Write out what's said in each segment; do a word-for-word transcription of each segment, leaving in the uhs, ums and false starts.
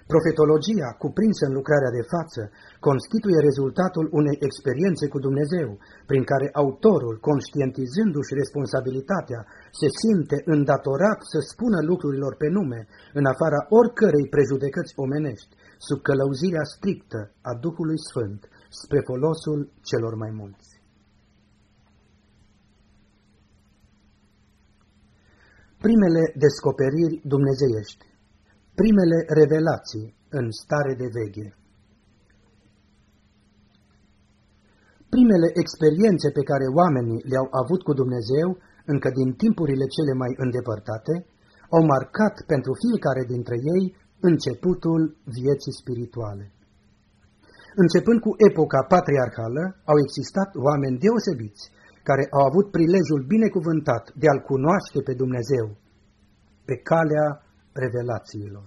Profetologia, cuprinsă în lucrarea de față, constituie rezultatul unei experiențe cu Dumnezeu, prin care autorul, conștientizându-și responsabilitatea, se simte îndatorat să spună lucrurilor pe nume, în afara oricărei prejudecăți omenești, sub călăuzirea strictă a Duhului Sfânt, spre folosul celor mai mulți. Primele descoperiri dumnezeiești, primele revelații în stare de veche. Primele experiențe pe care oamenii le-au avut cu Dumnezeu, încă din timpurile cele mai îndepărtate, au marcat pentru fiecare dintre ei începutul vieții spirituale. Începând cu epoca patriarhală, au existat oameni deosebiți, care au avut prilejul binecuvântat de a-L cunoaște pe Dumnezeu, pe calea revelațiilor.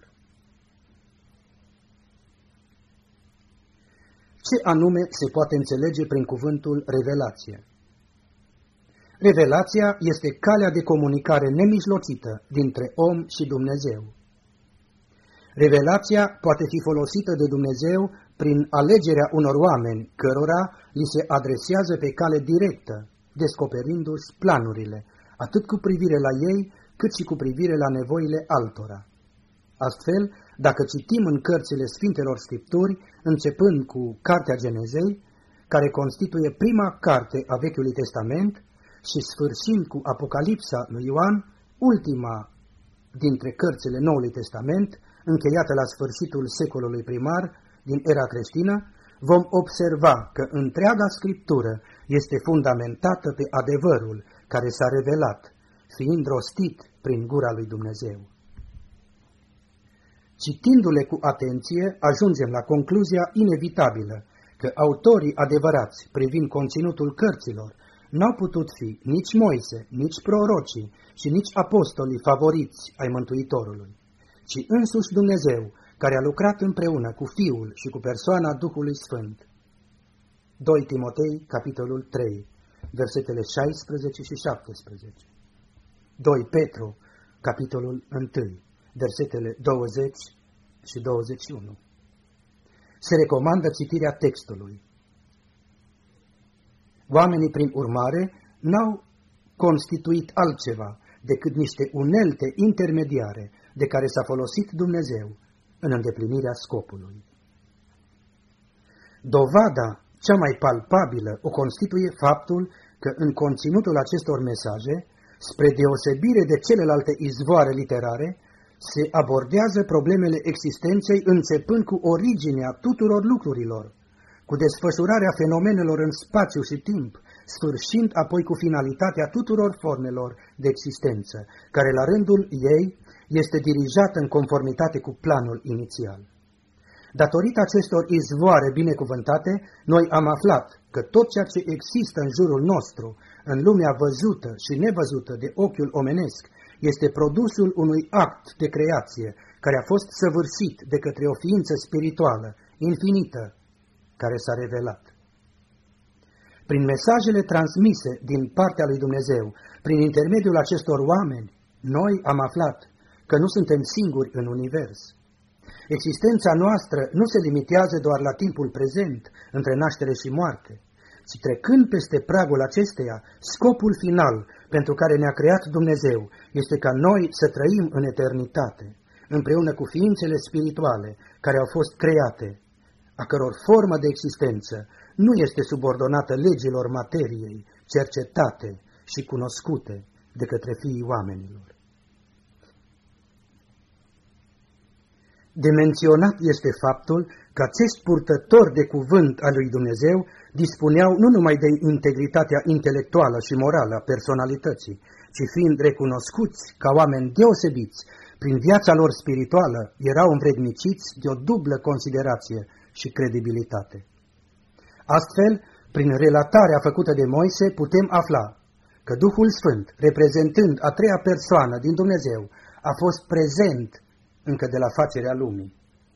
Ce anume se poate înțelege prin cuvântul revelație? Revelația este calea de comunicare nemijlocită dintre om și Dumnezeu. Revelația poate fi folosită de Dumnezeu prin alegerea unor oameni cărora li se adresează pe cale directă, descoperindu-și planurile, atât cu privire la ei, cât și cu privire la nevoile altora. Astfel, dacă citim în cărțile Sfintelor Scripturi, începând cu Cartea Genezei, care constituie prima carte a Vechiului Testament, și sfârșind cu Apocalipsa lui Ioan, ultima dintre cărțile Noului Testament, încheiată la sfârșitul secolului primar din era creștină, vom observa că întreaga Scriptură este fundamentată pe adevărul care s-a revelat, fiind rostit prin gura lui Dumnezeu. Citindu-le cu atenție, ajungem la concluzia inevitabilă că autorii adevărați privind conținutul cărților n-au putut fi nici Moise, nici prorocii și nici apostolii favoriți ai Mântuitorului, ci însuși Dumnezeu, care a lucrat împreună cu Fiul și cu persoana Duhului Sfânt. doi Timotei, capitolul trei, versetele șaisprezece și șaptesprezece. doi Petru, capitolul unu, versetele douăzeci și douăzeci și unu. Se recomandă citirea textului. Oamenii, prin urmare, n-au constituit altceva decât niște unelte intermediare de care s-a folosit Dumnezeu în îndeplinirea scopului. Dovada cea mai palpabilă o constituie faptul că în conținutul acestor mesaje, spre deosebire de celelalte izvoare literare, se abordează problemele existenței începând cu originea tuturor lucrurilor, cu desfășurarea fenomenelor în spațiu și timp, sfârșind apoi cu finalitatea tuturor formelor de existență, care la rândul ei este dirijată în conformitate cu planul inițial. Datorită acestor izvoare binecuvântate, noi am aflat că tot ceea ce există în jurul nostru, în lumea văzută și nevăzută de ochiul omenesc, este produsul unui act de creație care a fost săvârșit de către o ființă spirituală, infinită, care s-a revelat. Prin mesajele transmise din partea lui Dumnezeu, prin intermediul acestor oameni, noi am aflat că nu suntem singuri în univers. Existența noastră nu se limitează doar la timpul prezent, între naștere și moarte, ci trecând peste pragul acesteia, scopul final pentru care ne-a creat Dumnezeu este ca noi să trăim în eternitate, împreună cu ființele spirituale care au fost create, a căror formă de existență nu este subordonată legilor materiei, cercetate și cunoscute de către fiii oamenilor. De menționat este faptul că acești purtători de cuvânt al lui Dumnezeu dispuneau nu numai de integritatea intelectuală și morală a personalității, ci fiind recunoscuți ca oameni deosebiți, prin viața lor spirituală erau învredniciți de o dublă considerație și credibilitate. Astfel, prin relatarea făcută de Moise, putem afla că Duhul Sfânt, reprezentând a treia persoană din Dumnezeu, a fost prezent încă de la facerea lumii.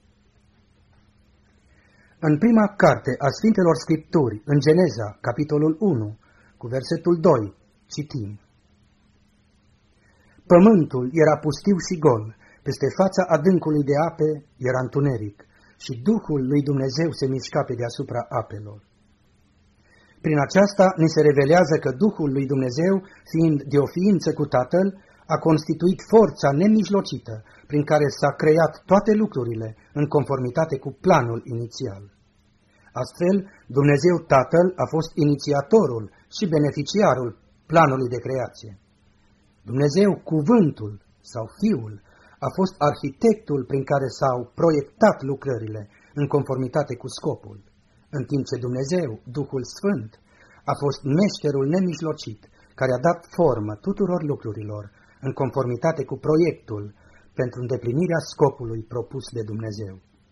În prima carte a Sfintelor Scripturi, în Geneza, capitolul unu, cu versetul doi, citim: Pământul era pustiu și gol, Peste fața adâncului de ape era întuneric și Duhul lui Dumnezeu se mișca pe deasupra apelor. Prin aceasta ni se revelează că Duhul lui Dumnezeu, fiind de o ființă cu Tatăl, a constituit forța nemijlocită prin care s-a creat toate lucrurile în conformitate cu planul inițial. Astfel, Dumnezeu Tatăl a fost inițiatorul și beneficiarul planului de creație. Dumnezeu Cuvântul sau Fiul a fost arhitectul prin care s-au proiectat lucrările în conformitate cu scopul, în timp ce Dumnezeu, Duhul Sfânt, a fost meșterul nemijlocit care a dat formă tuturor lucrurilor în conformitate cu proiectul pentru îndeplinirea scopului propus de Dumnezeu.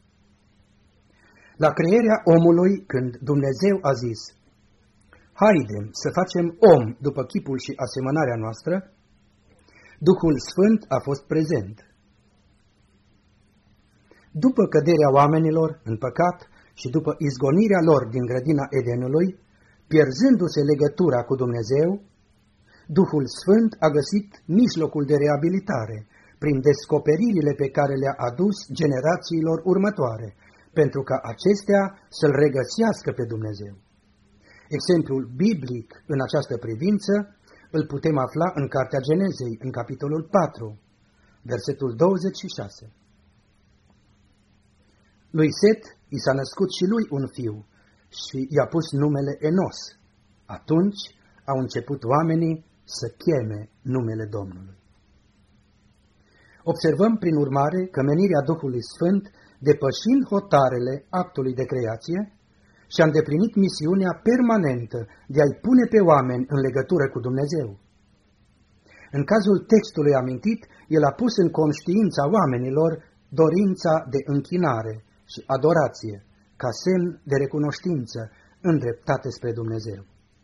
La crearea omului, când Dumnezeu a zis: "Haidem să facem om după chipul și asemănarea noastră", Duhul Sfânt a fost prezent. După căderea oamenilor în păcat și după izgonirea lor din grădina Edenului, pierzându-se legătura cu Dumnezeu, Duhul Sfânt a găsit mijlocul de reabilitare prin descoperirile pe care le-a adus generațiilor următoare, pentru ca acestea să-L regăsească pe Dumnezeu. Exemplul biblic în această privință îl putem afla în Cartea Genezei, în capitolul patru, versetul douăzeci și șase. Lui Set i s-a născut și lui un fiu și i-a pus numele Enos. Atunci au început oamenii să cheme numele Domnului. Observăm prin urmare că menirea Duhului Sfânt, depășind hotarele actului de creație, și-a îndeplinit misiunea permanentă de a-i pune pe oameni în legătură cu Dumnezeu. În cazul textului amintit, el a pus în conștiința oamenilor dorința de închinare și adorație, ca semn de recunoștință îndreptate spre Dumnezeu.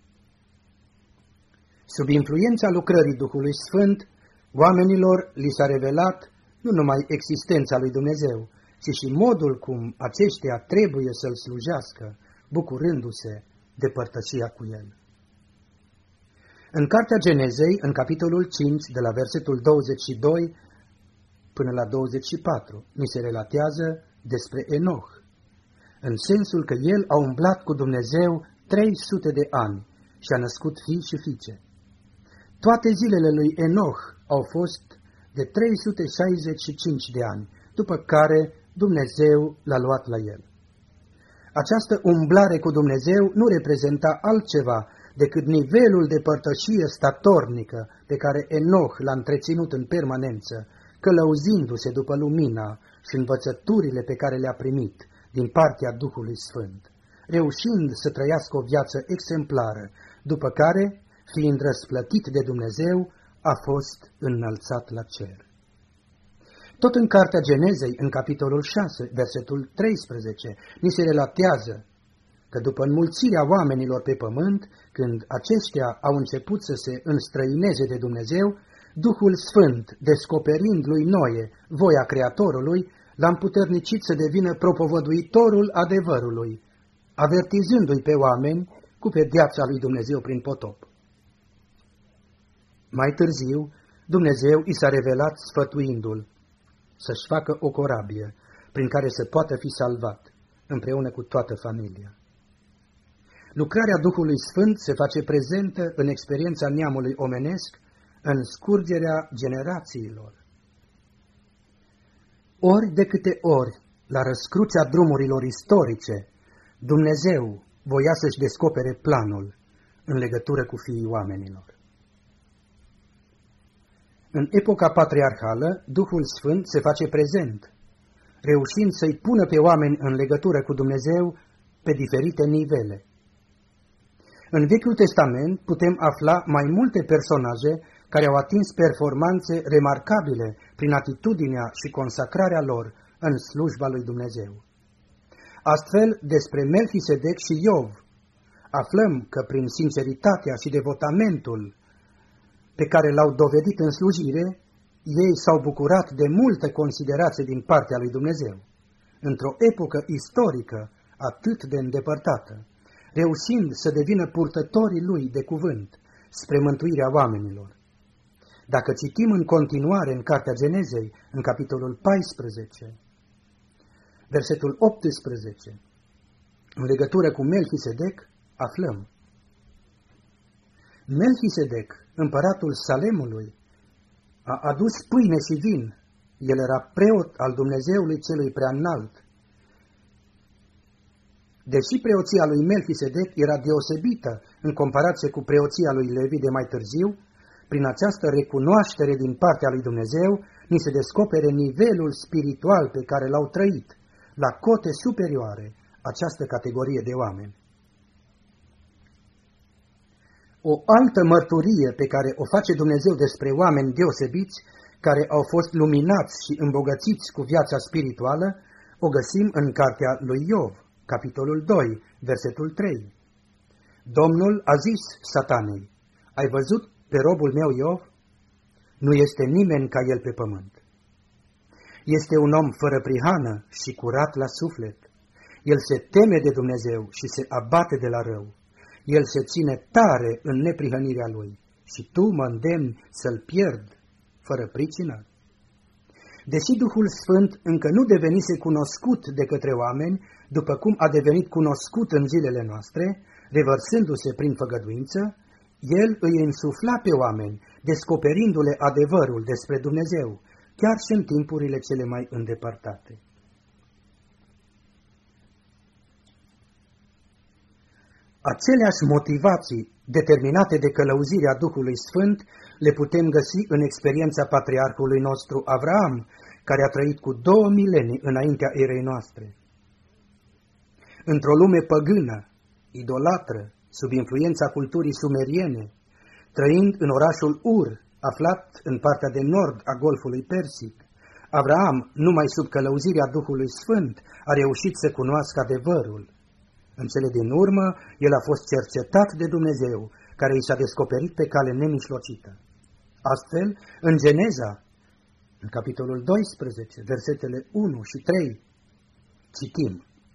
Sub influența lucrării Duhului Sfânt, oamenilor li s-a revelat nu numai existența lui Dumnezeu, ci și modul cum aceștia trebuie să-L slujească, bucurându-se de părtășia cu El. În Cartea Genezei, în capitolul cinci, de la versetul douăzeci și doi până la douăzeci și patru, ni se relatează despre Enoch, în sensul că el a umblat cu Dumnezeu trei sute de ani și a născut fii și fiice. Toate zilele lui Enoch au fost de trei sute șaizeci și cinci de ani, după care Dumnezeu l-a luat la el. Această umblare cu Dumnezeu nu reprezenta altceva decât nivelul de părtășie statornică pe care Enoch l-a întreținut în permanență, călăuzindu-se după lumina și învățăturile pe care le-a primit din partea Duhului Sfânt, reușind să trăiască o viață exemplară, după care, fiind răsplătit de Dumnezeu, a fost înălțat la cer. Tot în Cartea Genezei, în capitolul șase, versetul treisprezece, ni se relatează că după înmulțirea oamenilor pe pământ, când aceștia au început să se înstrăineze de Dumnezeu, Duhul Sfânt, descoperind lui Noe voia Creatorului, l-a împuternicit să devină propovăduitorul adevărului, avertizându-i pe oameni cu pedeapsa lui Dumnezeu prin potop. Mai târziu, Dumnezeu i s-a revelat sfătuindu-l să-și facă o corabie prin care să poată fi salvat, împreună cu toată familia. Lucrarea Duhului Sfânt se face prezentă în experiența neamului omenesc, în scurgerea generațiilor. Ori de câte ori, la răscrucea drumurilor istorice, Dumnezeu voia să-și descopere planul în legătură cu fiii oamenilor. În epoca patriarhală, Duhul Sfânt se face prezent, reușind să-i pună pe oameni în legătură cu Dumnezeu pe diferite nivele. În Vechiul Testament putem afla mai multe personaje care au atins performanțe remarcabile prin atitudinea și consacrarea lor în slujba lui Dumnezeu. Astfel, despre Melchisedec și Iov, aflăm că prin sinceritatea și devotamentul pe care l-au dovedit în slujire, ei s-au bucurat de multă considerație din partea lui Dumnezeu, într-o epocă istorică atât de îndepărtată, reușind să devină purtătorii lui de cuvânt spre mântuirea oamenilor. Dacă citim în continuare în Cartea Genezei, în capitolul paisprezece, versetul optsprezece, în legătură cu Melchisedec, aflăm: Melchisedec, împăratul Salemului, a adus pâine și vin. El era preot al Dumnezeului celui preaînalt. Deși preoția lui Melchisedec era deosebită în comparație cu preoția lui Levi de mai târziu, prin această recunoaștere din partea lui Dumnezeu, ni se descopere nivelul spiritual pe care l-au trăit, la cote superioare, această categorie de oameni. O altă mărturie pe care o face Dumnezeu despre oameni deosebiți, care au fost luminați și îmbogățiți cu viața spirituală, o găsim în cartea lui Iov, capitolul doi, versetul trei. Domnul a zis Satanei: ai văzut pe robul meu Iov? Nu este nimeni ca el pe pământ. Este un om fără prihană și curat la suflet. El se teme de Dumnezeu și se abate de la rău. El se ține tare în neprihănirea lui și tu mă îndemni să-l pierd fără pricină. Deși Duhul Sfânt încă nu devenise cunoscut de către oameni, după cum a devenit cunoscut în zilele noastre, revărsându-se prin făgăduință, El îi însufla pe oameni, descoperindu-le adevărul despre Dumnezeu, chiar și în timpurile cele mai îndepărtate. Aceleași motivații determinate de călăuzirea Duhului Sfânt le putem găsi în experiența patriarhului nostru Avraam, care a trăit cu două milenii înaintea erei noastre. Într-o lume păgână, idolatră, sub influența culturii sumeriene, trăind în orașul Ur, aflat în partea de nord a Golfului Persic, Avraam, numai sub călăuzirea Duhului Sfânt, a reușit să cunoască adevărul. În cele din urmă, el a fost cercetat de Dumnezeu, care i s-a descoperit pe cale nemișlocită. Astfel, în Geneza, în capitolul doisprezece, versetele unu și trei, citim: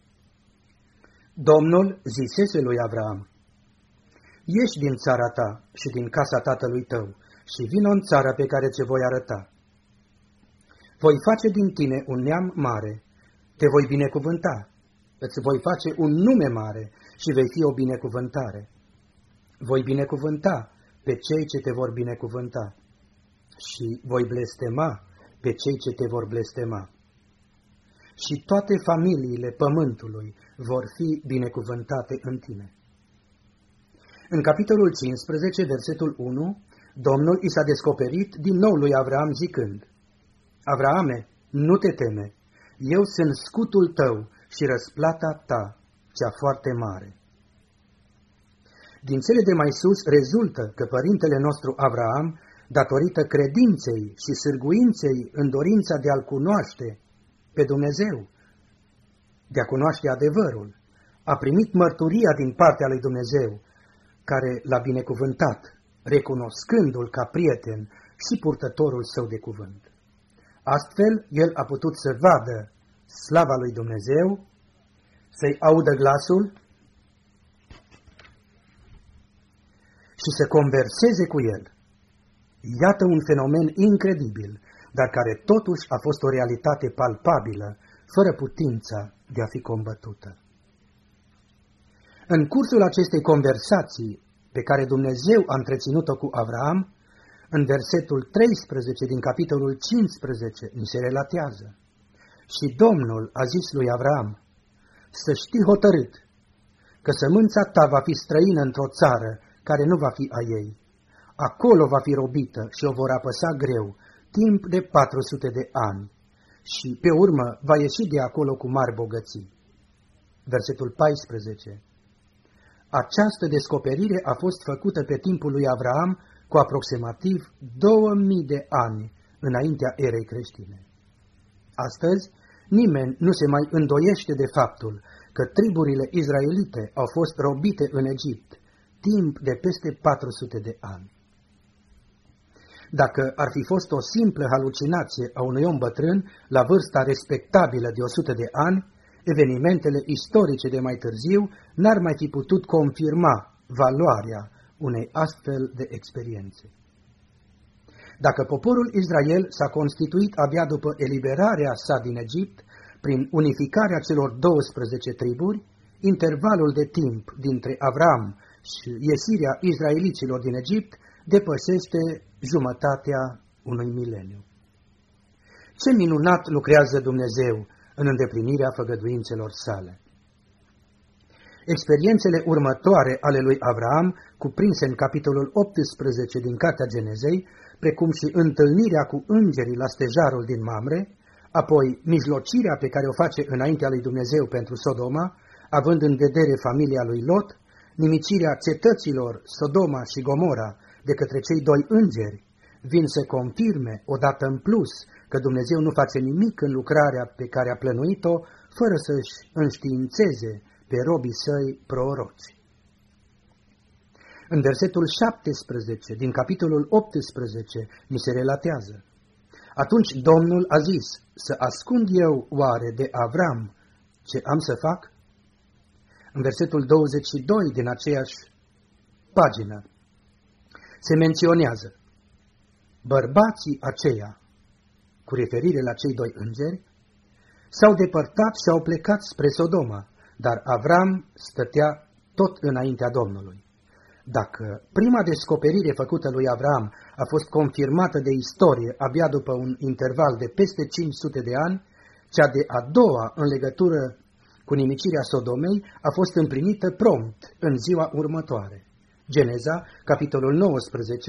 Domnul zisese lui Avraam: ieși din țara ta și din casa tatălui tău și vină în țara pe care ți voi arăta. Voi face din tine un neam mare, te voi binecuvânta, îți voi face un nume mare și vei fi o binecuvântare. Voi binecuvânta pe cei ce te vor binecuvânta și voi blestema pe cei ce te vor blestema. Și toate familiile pământului vor fi binecuvântate în tine. În capitolul cincisprezece, versetul unu, Domnul i s-a descoperit din nou lui Avraam zicând: Avraame, nu te teme, eu sunt scutul tău și răsplata ta, cea foarte mare. Din cele de mai sus rezultă că părintele nostru Avraam, datorită credinței și sârguinței în dorința de a-L cunoaște pe Dumnezeu, de a cunoaște adevărul, a primit mărturia din partea lui Dumnezeu, care l-a binecuvântat, recunoscându-l ca prieten și purtătorul său de cuvânt. Astfel, el a putut să vadă slava lui Dumnezeu, să-i audă glasul și să converseze cu el. Iată un fenomen incredibil, dar care totuși a fost o realitate palpabilă, fără putința de a fi combătută. În cursul acestei conversații pe care Dumnezeu a întreținut-o cu Avraam, în versetul treisprezece din capitolul cincisprezece ni se relatează: și Domnul a zis lui Avraam: să știi hotărât că sămânța ta va fi străină într-o țară care nu va fi a ei. Acolo va fi robită și o vor apăsa greu, timp de patru sute de ani, și pe urmă va ieși de acolo cu mari bogății. Versetul paisprezece. Această descoperire a fost făcută pe timpul lui Avraam cu aproximativ două mii de ani înaintea erei creștine. Astăzi, nimeni nu se mai îndoiește de faptul că triburile izraelite au fost robite în Egipt timp de peste patru sute de ani. Dacă ar fi fost o simplă halucinație a unui om bătrân la vârsta respectabilă de o sută de ani, evenimentele istorice de mai târziu n-ar mai fi putut confirma valoarea unei astfel de experiențe. Dacă poporul Israel s-a constituit abia după eliberarea sa din Egipt, prin unificarea celor douăsprezece triburi, intervalul de timp dintre Avram și iesirea izraeliților din Egipt depășește jumătatea unui mileniu. Ce minunat lucrează Dumnezeu în îndeplinirea făgăduințelor sale! Experiențele următoare ale lui Avram, cuprinse în capitolul optsprezece din Cartea Genezei, precum și întâlnirea cu îngerii la stejarul din Mamre, apoi mijlocirea pe care o face înaintea lui Dumnezeu pentru Sodoma, având în vedere familia lui Lot, nimicirea cetăților Sodoma și Gomora de către cei doi îngeri, vin să confirme odată în plus că Dumnezeu nu face nimic în lucrarea pe care a plănuit-o, fără să-și înștiințeze pe robii săi proroci. În versetul șaptesprezece din capitolul optsprezece ni se relatează: Atunci Domnul a zis, să ascund eu oare de Avram ce am să fac? În versetul douăzeci și doi din aceeași pagină se menționează: bărbații aceia, cu referire la cei doi îngeri, s-au depărtat și au plecat spre Sodoma, dar Avram stătea tot înaintea Domnului. Dacă prima descoperire făcută lui Avram a fost confirmată de istorie abia după un interval de peste cinci sute de ani, cea de a doua în legătură cu nimicirea Sodomei a fost împlinită prompt în ziua următoare. Geneza, capitolul nouăsprezece,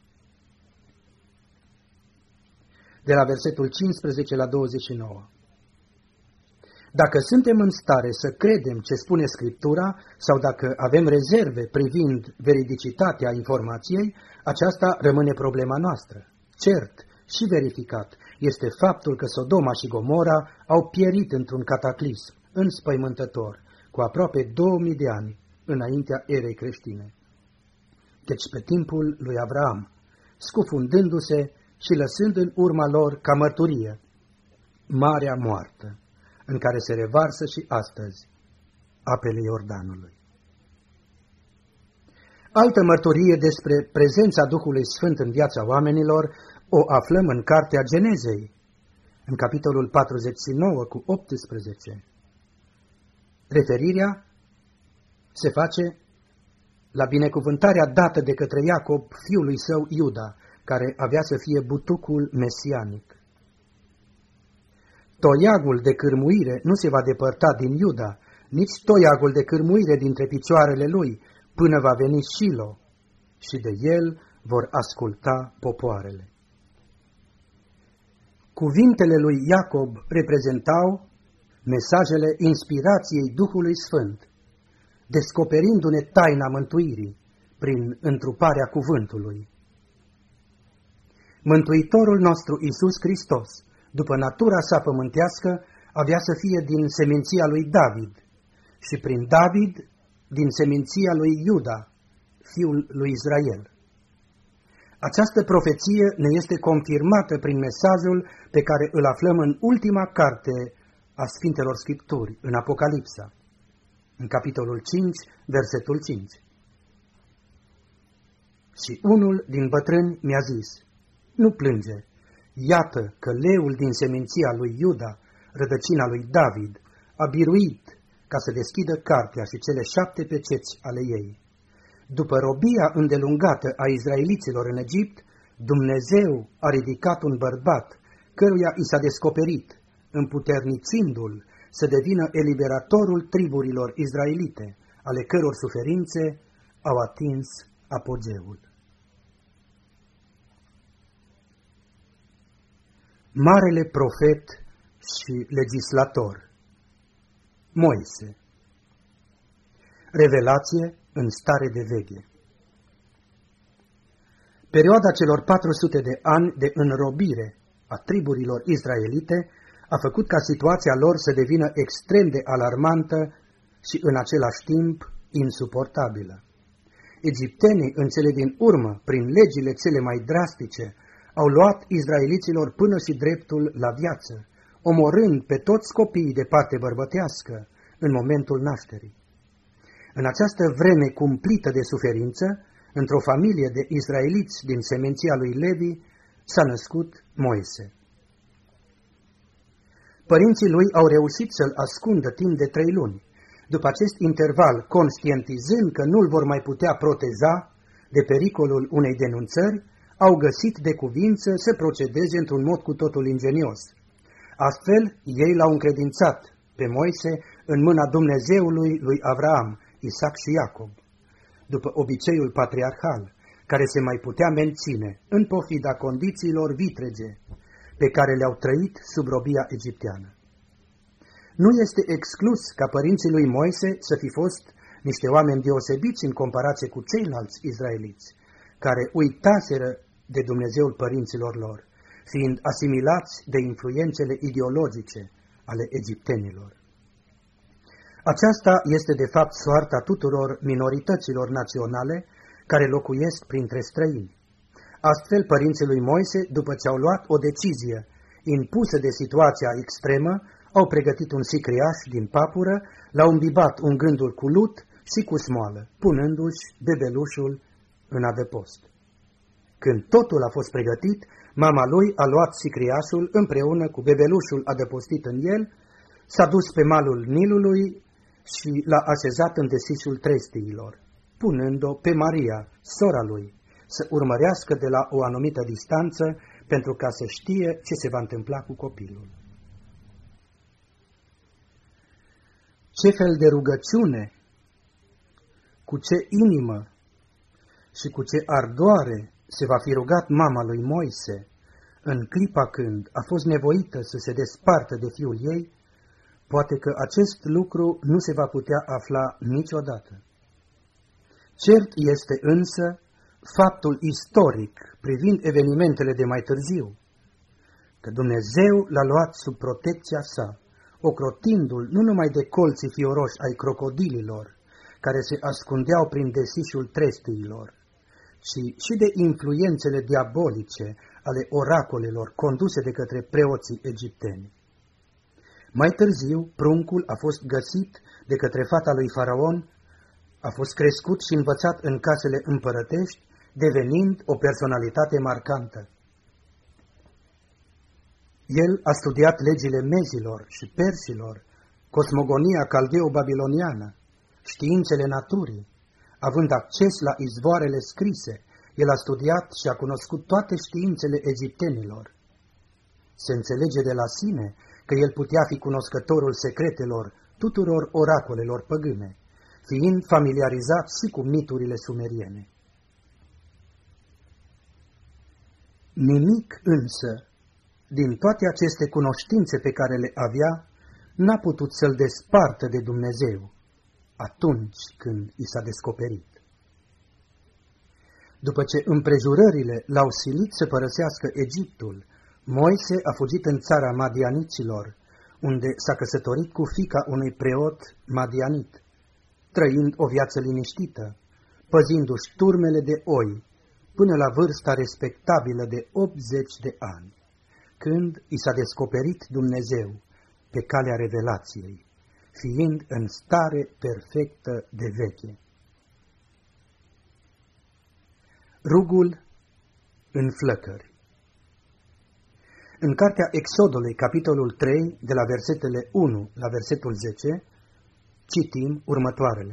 de la versetul cincisprezece la douăzeci și nouă. Dacă suntem în stare să credem ce spune Scriptura sau dacă avem rezerve privind veridicitatea informației, aceasta rămâne problema noastră. Cert și verificat este faptul că Sodoma și Gomora au pierit într-un cataclism înspăimântător cu aproape două mii de ani înaintea erei creștine. Deci pe timpul lui Avram, scufundându-se și lăsând în urma lor ca mărturie Marea Moartă, în care se revarsă și astăzi apele Iordanului. Altă mărturie despre prezența Duhului Sfânt în viața oamenilor o aflăm în Cartea Genezei, în capitolul patruzeci și nouă cu optsprezece. Referirea se face la binecuvântarea dată de către Iacob, fiului său Iuda, care avea să fie butucul mesianic. Toiagul de cârmuire nu se va depărta din Iuda, nici toiagul de cârmuire dintre picioarele lui, până va veni Shilo, și de el vor asculta popoarele. Cuvintele lui Iacob reprezentau mesajele inspirației Duhului Sfânt, descoperindu-ne taina mântuirii prin întruparea cuvântului. Mântuitorul nostru Iisus Hristos, după natura sa pământească, avea să fie din seminția lui David și prin David din seminția lui Iuda, fiul lui Israel. Această profeție ne este confirmată prin mesajul pe care îl aflăm în ultima carte a Sfintelor Scripturi, în Apocalipsa, în capitolul cinci, versetul cinci. Și unul din bătrâni mi-a zis: nu plânge, iată că leul din seminția lui Iuda, rădăcina lui David, a biruit ca să deschidă cartea și cele șapte peceți ale ei. După robia îndelungată a izraeliților în Egipt, Dumnezeu a ridicat un bărbat, căruia i s-a descoperit, împuternicindu-l să devină eliberatorul triburilor izraelite, ale căror suferințe au atins apogeul. Marele profet și legislator Moise. Revelație în stare de veche. Perioada celor patru sute de ani de înrobire a triburilor izraelite a făcut ca situația lor să devină extrem de alarmantă și în același timp insuportabilă. Egiptenii în cele din urmă, prin legile cele mai drastice, au luat izraeliților până și dreptul la viață, omorând pe toți copiii de parte bărbătească în momentul nașterii. În această vreme cumplită de suferință, într-o familie de izraeliți din semenția lui Levi, s-a născut Moise. Părinții lui au reușit să-l ascundă timp de trei luni. După acest interval, conștientizând că nu-l vor mai putea proteja de pericolul unei denunțări, au găsit de cuvință să procedeze într-un mod cu totul ingenios. Astfel, ei l-au încredințat pe Moise în mâna Dumnezeului lui Avraam, Isaac și Iacob, după obiceiul patriarhal, care se mai putea menține în pofida condițiilor vitrege pe care le-au trăit sub robia egipteană. Nu este exclus ca părinții lui Moise să fi fost niște oameni deosebiți în comparație cu ceilalți izraeliți, care uitaseră de Dumnezeul părinților lor, fiind asimilați de influențele ideologice ale egiptenilor. Aceasta este de fapt soarta tuturor minorităților naționale care locuiesc printre străini. Astfel, părinții lui Moise, după ce au luat o decizie impusă de situația extremă, au pregătit un sicriaș din papură, l-au îmbibat ungându-l cu lut și cu smoală, punându-și bebelușul în adăpost. Când totul a fost pregătit, mama lui a luat sicriașul împreună cu bebelușul adăpostit în el, s-a dus pe malul Nilului și l-a așezat în desișul trestiilor, punând-o pe Maria, sora lui, să urmărească de la o anumită distanță pentru ca să știe ce se va întâmpla cu copilul. Ce fel de rugăciune, cu ce inimă și cu ce ardoare se va fi rugat mama lui Moise în clipa când a fost nevoită să se despartă de fiul ei, poate că acest lucru nu se va putea afla niciodată. Cert este însă faptul istoric privind evenimentele de mai târziu, că Dumnezeu l-a luat sub protecția sa, ocrotindu-l nu numai de colții fioroși ai crocodililor, care se ascundeau prin desișul trestiilor, ci și de influențele diabolice ale oracolelor conduse de către preoții egipteni. Mai târziu, pruncul a fost găsit de către fata lui Faraon, a fost crescut și învățat în casele împărătești, devenind o personalitate marcantă. El a studiat legile mezilor și persilor, cosmogonia caldeo-babiloniană, științele naturii, având acces la izvoarele scrise. El a studiat și a cunoscut toate științele egiptenilor. Se înțelege de la sine că el putea fi cunoscătorul secretelor tuturor oracolelor păgâne, fiind familiarizat și cu miturile sumeriene. Nimic însă din toate aceste cunoștințe pe care le avea n-a putut să-l despartă de Dumnezeu atunci când i s-a descoperit. După ce împrejurările l-au silit să părăsească Egiptul, Moise a fugit în țara madianiților, unde s-a căsătorit cu fiica unui preot madianit, trăind o viață liniștită, păzindu-și turmele de oi, până la vârsta respectabilă de optzeci de ani, când i s-a descoperit Dumnezeu pe calea revelației, fiind în stare perfectă de veche. Rugul în flăcări. În cartea Exodului, capitolul trei, de la versetele unu la versetul zece, citim următoarele.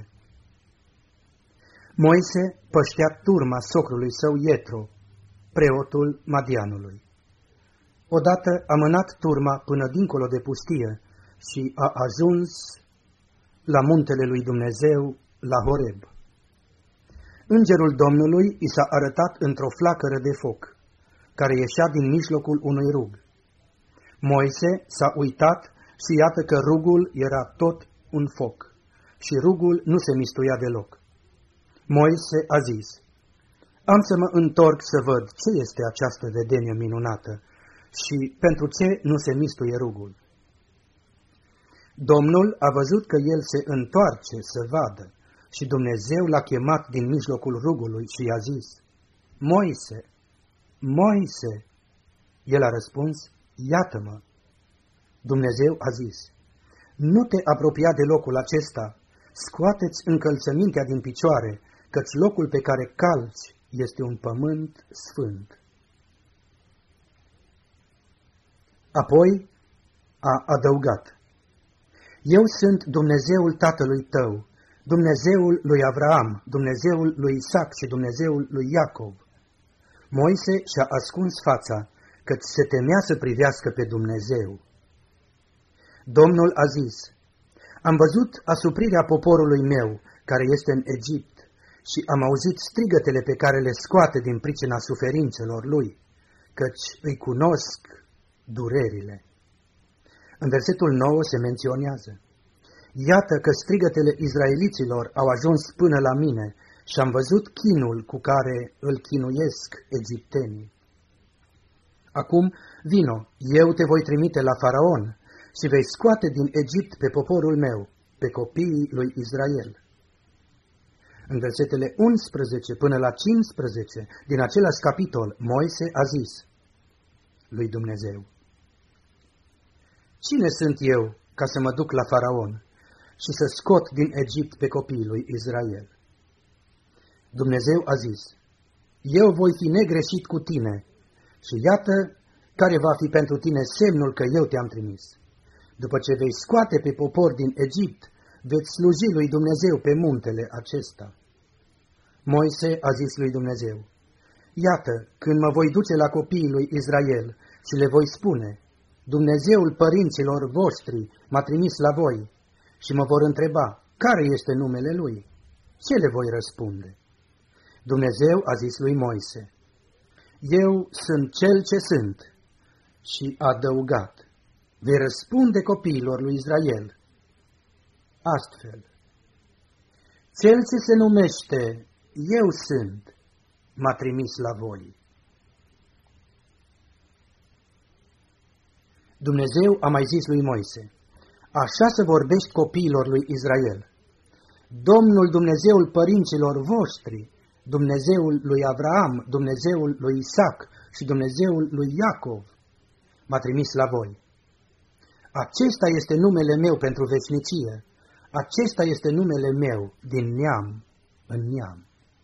Moise păștea turma socrului său Ietro, preotul Madianului. Odată a mânat turma până dincolo de pustie și a ajuns la muntele lui Dumnezeu, la Horeb. Îngerul Domnului i s-a arătat într-o flacără de foc, care ieșea din mijlocul unui rug. Moise s-a uitat și iată că rugul era tot un foc și rugul nu se mistuia deloc. Moise a zis: am să mă întorc să văd ce este această vedenie minunată și pentru ce nu se mistuie rugul. Domnul a văzut că el se întoarce să vadă și Dumnezeu l-a chemat din mijlocul rugului și i-a zis: Moise, Moise! El a răspuns: iată-mă. Dumnezeu a zis: nu te apropia de locul acesta, scoateți încălțămintea din picioare, căci locul pe care calci este un pământ sfânt. Apoi a adăugat: Eu sunt Dumnezeul tatălui tău, Dumnezeul lui Avraam, Dumnezeul lui Isaac și Dumnezeul lui Iacov. Moise și-a ascuns fața, căci se temea să privească pe Dumnezeu. Domnul a zis: Am văzut asuprirea poporului meu, care este în Egipt, și am auzit strigătele pe care le scoate din pricina suferințelor lui, căci îi cunosc durerile. În versetul nouă se menționează: Iată că strigătele izraeliților au ajuns până la mine și am văzut chinul cu care îl chinuiesc egiptenii. Acum, vino, eu te voi trimite la Faraon și vei scoate din Egipt pe poporul meu, pe copiii lui Israel. În versetele unsprezece până la cincisprezece din același capitol, Moise a zis lui Dumnezeu: Cine sunt eu ca să mă duc la Faraon și să scot din Egipt pe copiii lui Israel? Dumnezeu a zis: Eu voi fi negreșit cu tine și iată care va fi pentru tine semnul că eu te-am trimis. După ce vei scoate pe popor din Egipt, veți sluji lui Dumnezeu pe muntele acesta. Moise a zis lui Dumnezeu: Iată, când mă voi duce la copiii lui Israel și le voi spune: Dumnezeul părinților voștri m-a trimis la voi, și mă vor întreba: care este numele lui? Ce le voi răspunde? Dumnezeu a zis lui Moise: Eu sunt cel ce sunt. Și a adăugat: Vei răspunde copiilor lui Israel astfel: Cel ce se numește Eu sunt m-a trimis la voi. Dumnezeu a mai zis lui Moise: Așa să vorbești copiilor lui Israel: Domnul Dumnezeul părinților voștri, Dumnezeul lui Avraam, Dumnezeul lui Isaac și Dumnezeul lui Iacov m-a trimis la voi. Acesta este numele meu pentru veșnicie, acesta este numele meu din neam în neam.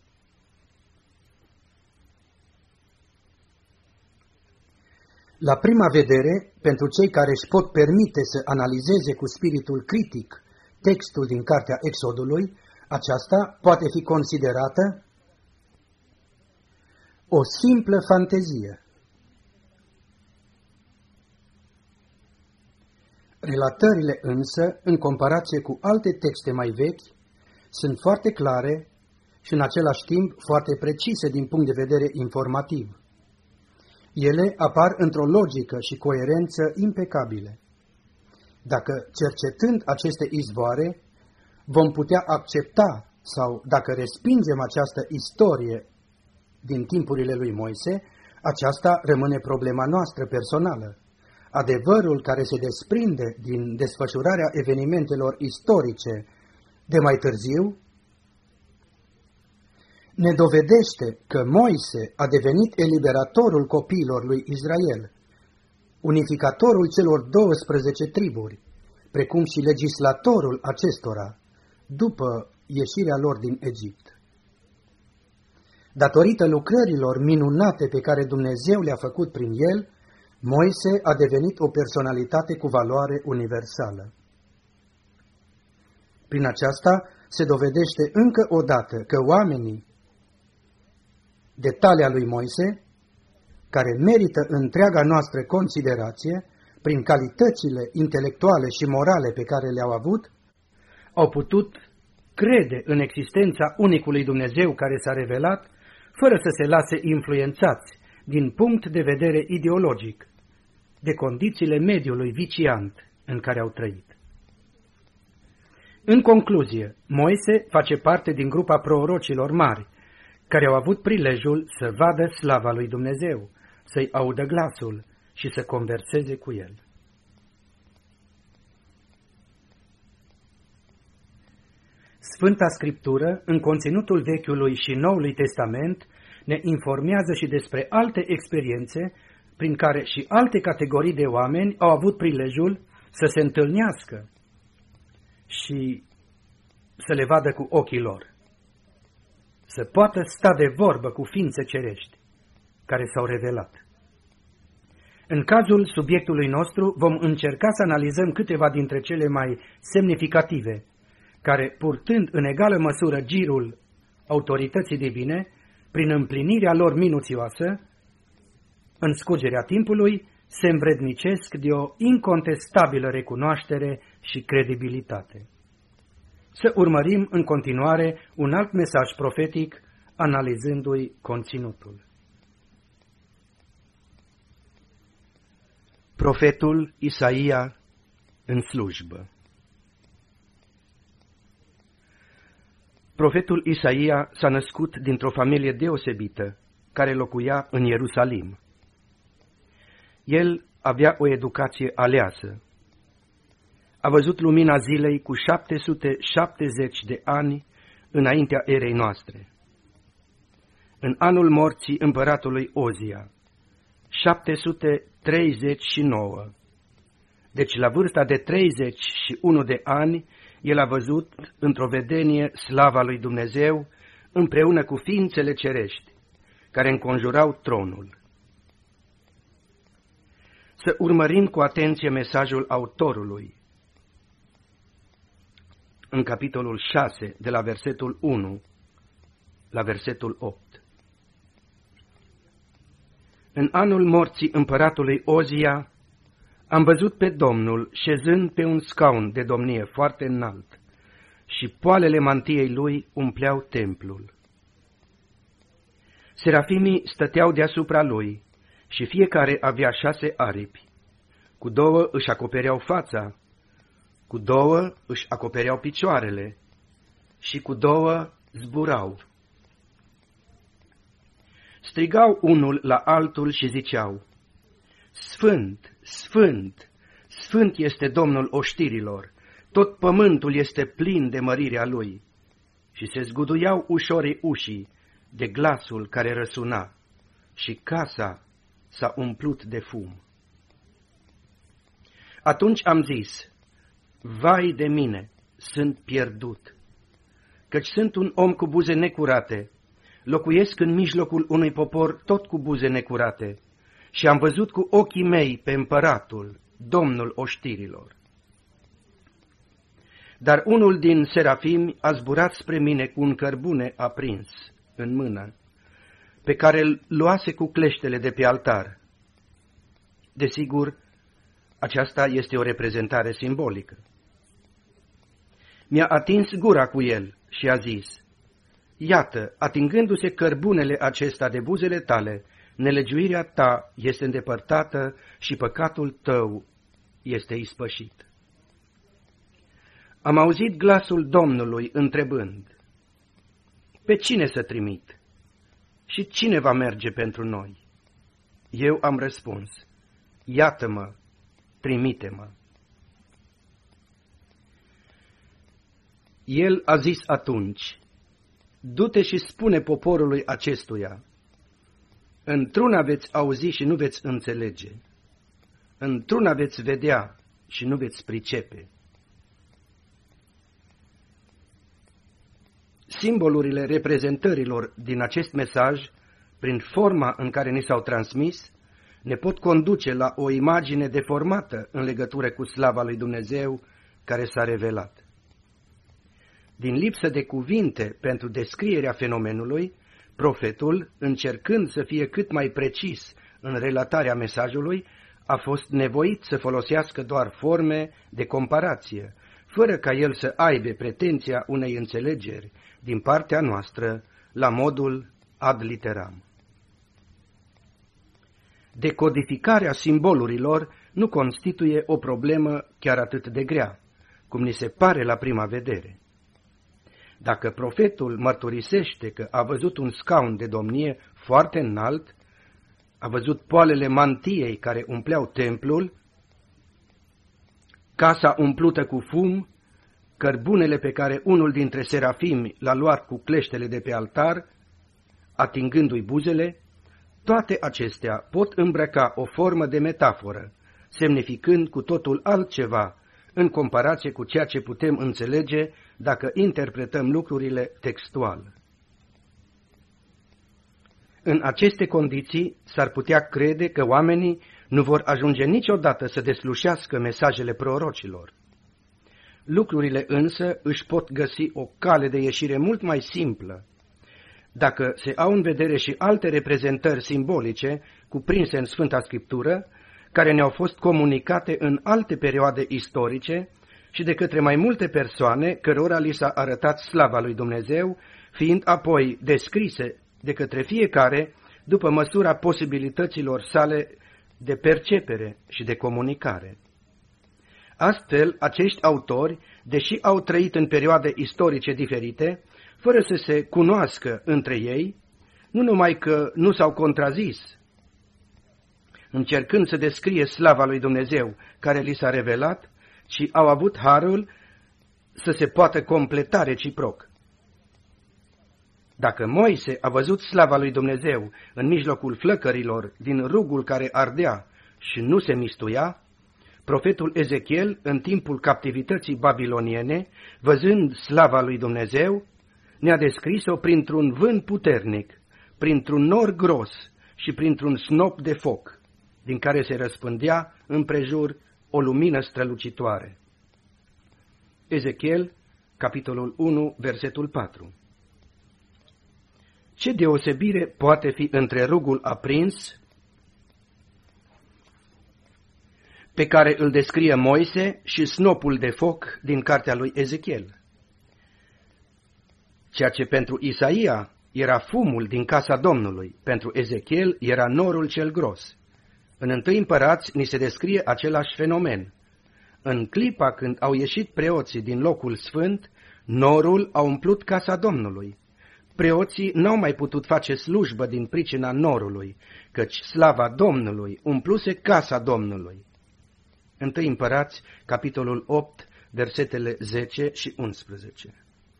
La prima vedere, pentru cei care își pot permite să analizeze cu spiritul critic textul din cartea Exodului, aceasta poate fi considerată o simplă fantezie. Relatările însă, în comparație cu alte texte mai vechi, sunt foarte clare și în același timp foarte precise din punct de vedere informativ. Ele apar într-o logică și coerență impecabile. Dacă cercetând aceste izvoare vom putea accepta sau dacă respingem această istorie din timpurile lui Moise, aceasta rămâne problema noastră personală. Adevărul care se desprinde din desfășurarea evenimentelor istorice de mai târziu ne dovedește că Moise a devenit eliberatorul copiilor lui Israel, unificatorul celor douăsprezece triburi, precum și legislatorul acestora, după ieșirea lor din Egipt. Datorită lucrărilor minunate pe care Dumnezeu le-a făcut prin el, Moise a devenit o personalitate cu valoare universală. Prin aceasta se dovedește încă o dată că oamenii de talia lui Moise, care merită întreaga noastră considerație, prin calitățile intelectuale și morale pe care le-au avut, au putut crede în existența unicului Dumnezeu care s-a revelat, fără să se lase influențați din punct de vedere ideologic, de condițiile mediului viciant în care au trăit. În concluzie, Moise face parte din grupa prorocilor mari, care au avut prilejul să vadă slava lui Dumnezeu, să-i audă glasul și să converseze cu el. Sfânta Scriptură, în conținutul Vechiului și Noului Testament, ne informează și despre alte experiențe prin care și alte categorii de oameni au avut prilejul să se întâlnească și să le vadă cu ochii lor, să poată sta de vorbă cu ființe cerești care s-au revelat. În cazul subiectului nostru vom încerca să analizăm câteva dintre cele mai semnificative, care, purtând în egală măsură girul autorității divine, prin împlinirea lor minuțioasă, în scurgerea timpului, se învrednicesc de o incontestabilă recunoaștere și credibilitate. Să urmărim în continuare un alt mesaj profetic, analizându-i conținutul. Profetul Isaia în slujbă. Profetul Isaia s-a născut dintr-o familie deosebită, care locuia în Ierusalim. El avea o educație aleasă. A văzut lumina zilei cu șapte sute șaptezeci de ani înaintea erei noastre. În anul morții împăratului Ozia, șapte sute treizeci și nouă. Deci la vârsta de treizeci și unu de ani, el a văzut într-o vedenie slava lui Dumnezeu împreună cu ființele cerești, care înconjurau tronul. Să urmărim cu atenție mesajul autorului. În capitolul șase, de la versetul unu la versetul opt. În anul morții împăratului Ozia, am văzut pe Domnul șezând pe un scaun de domnie foarte înalt și poalele mantiei lui umpleau templul. Serafimii stăteau deasupra lui și fiecare avea șase aripi. Cu două își acopereau fața, cu două își acopereau picioarele și cu două zburau. Strigau unul la altul și ziceau: Sfânt, Sfânt, Sfânt este Domnul oștirilor, tot pământul este plin de mărirea Lui. Și se zguduiau ușorii ușii de glasul care răsuna și casa s-a umplut de fum. Atunci am zis: vai de mine, sunt pierdut, căci sunt un om cu buze necurate, locuiesc în mijlocul unui popor tot cu buze necurate și am văzut cu ochii mei pe împăratul, Domnul oștirilor. Dar unul din serafimi a zburat spre mine cu un cărbune aprins în mână, pe care îl luase cu cleștele de pe altar. Desigur, aceasta este o reprezentare simbolică. Mi-a atins gura cu el și a zis: iată, atingându-se cărbunele acesta de buzele tale, nelegiuirea ta este îndepărtată și păcatul tău este ispășit. Am auzit glasul Domnului întrebând: pe cine să trimit? Și cine va merge pentru noi? Eu am răspuns: iată-mă, trimite-mă. El a zis atunci: du-te și spune poporului acestuia: într-una veți auzi și nu veți înțelege, într-una veți vedea și nu veți pricepe. Simbolurile reprezentărilor din acest mesaj, prin forma în care ni s-au transmis, ne pot conduce la o imagine deformată în legătură cu slava lui Dumnezeu care s-a revelat. Din lipsă de cuvinte pentru descrierea fenomenului, profetul, încercând să fie cât mai precis în relatarea mesajului, a fost nevoit să folosească doar forme de comparație, fără ca el să aibă pretenția unei înțelegeri din partea noastră la modul ad literam. Decodificarea simbolurilor nu constituie o problemă chiar atât de grea, cum ni se pare la prima vedere. Dacă profetul mărturisește că a văzut un scaun de domnie foarte înalt, a văzut poalele mantiei care umpleau templul, casa umplută cu fum, cărbunele pe care unul dintre serafimi l-a luat cu cleștele de pe altar, atingându-i buzele, toate acestea pot îmbrăca o formă de metaforă, semnificând cu totul altceva în comparație cu ceea ce putem înțelege dacă interpretăm lucrurile textual. În aceste condiții s-ar putea crede că oamenii nu vor ajunge niciodată să deslușească mesajele prorocilor. Lucrurile însă își pot găsi o cale de ieșire mult mai simplă, dacă se au în vedere și alte reprezentări simbolice cuprinse în Sfânta Scriptură, care ne-au fost comunicate în alte perioade istorice și de către mai multe persoane cărora li s-a arătat slava lui Dumnezeu, fiind apoi descrise de către fiecare după măsura posibilităților sale de percepere și de comunicare. Astfel, acești autori, deși au trăit în perioade istorice diferite, fără să se cunoască între ei, nu numai că nu s-au contrazis, încercând să descrie slava lui Dumnezeu care li s-a revelat, ci au avut harul să se poată completa reciproc. Dacă Moise a văzut slava lui Dumnezeu în mijlocul flăcărilor din rugul care ardea și nu se mistuia, profetul Ezechiel, în timpul captivității babiloniene, văzând slava lui Dumnezeu, ne-a descris-o printr-un vânt puternic, printr-un nor gros și printr-un snop de foc, din care se răspândea împrejur o lumină strălucitoare. Ezechiel, capitolul unu, versetul patru. Ce deosebire poate fi între rugul aprins, pe care îl descrie Moise, și snopul de foc din cartea lui Ezechiel? Ceea ce pentru Isaia era fumul din casa Domnului, pentru Ezechiel era norul cel gros. În Întâi Împărați ni se descrie același fenomen. În clipa când au ieșit preoții din locul sfânt, norul a umplut casa Domnului. Preoții n-au mai putut face slujbă din pricina norului, căci slava Domnului umpluse casa Domnului. Întâi Împărați, capitolul opt, versetele zece și unsprezece.